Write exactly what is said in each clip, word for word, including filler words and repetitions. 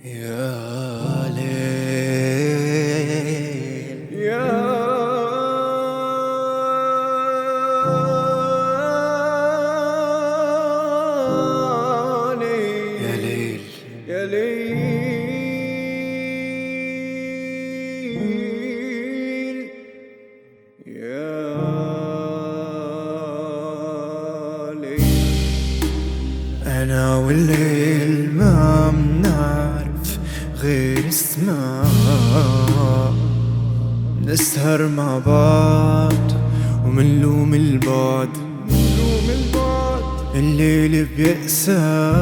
يا ليل يا ليل يا ليل يا ليل يا ليل. أنا والليل ما منعرف غير اسمها، نسهر مع بعض ومنلوم البعد، نلوم البعد. الليل بيأسى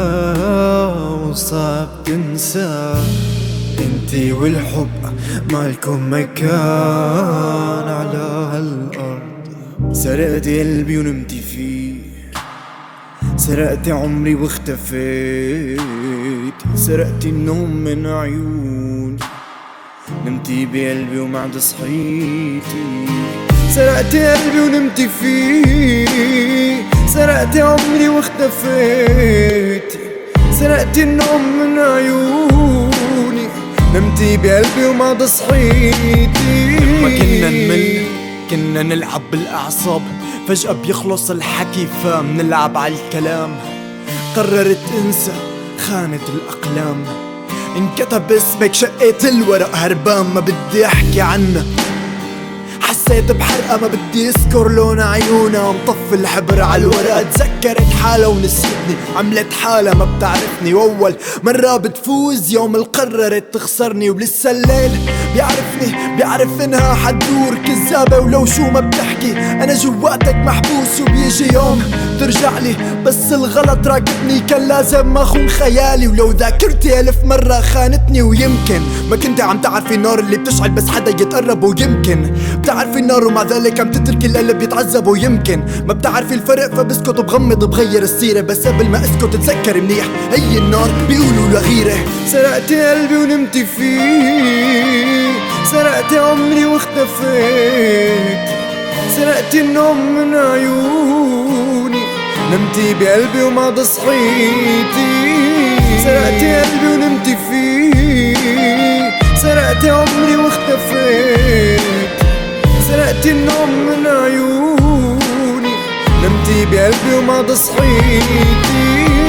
وصعب تنسى، انتي والحب مالكم مكان على هالأرض. سرقتي قلبي ونمتي فيه، سرقتي عمري واختفيت، سرقتي النوم من عيوني، نمتي بقلبي وما عاد صحيتي. سرقتي قلبي ونمتي فيه، سرقتي عمري واختفيت، سرقتي النوم من عيوني، نمتي بقلبي وما عاد صحيتي. لما كنا نمل كنا نلعب بالأعصاب، فجأة بيخلص الحكي فمنلعب على الكلام. قررت انسى خانت الأقلام، انكتب اسمك شقيت الورق هربان ما بدي احكي عنها. حسيت بحرقة ما بدي اذكر لون عيونها، مطفي الحبر على الورقة تذكرت حالها ونسيتني، عملت حالها ما بتعرفني، واول مرة بتفوز يوم اللي قررت تخسرني. ولسه الليل بيعرفني بيعرف انها حتدور كذابة ولو شو ما بتحكي انا جواتك محبوس. وبيجي يوم ترجع لي بس الغلط راكبني، كان لازم اخون خيالي. ولو ذاكرتي الف مرة خانتني، ويمكن ما كنت عم تعرفي النار اللي بتشعل بس حدا يتقرب، ويمكن بتعرفي النار ومع ذلك عم تتركي القلب بيتعذب، ويمكن ما بتعرفي الفرق فبسكت وبغمض بغير السيرة. بس قبل ما اسكت تذكري منيح هي النار بيقولوا لغيرة. سرقتي قلبي ونمتي فيه، سرقتي عمري واختفيت، سرقتي النوم من عيوني، نمتي بقلبي وما عاد صحيتي. سرقتي قلبي ونمتي فيه، سرقتي عمري واختفيت، سرقتي النوم من عيوني، نمتي بقلبي وما عاد صحيتي.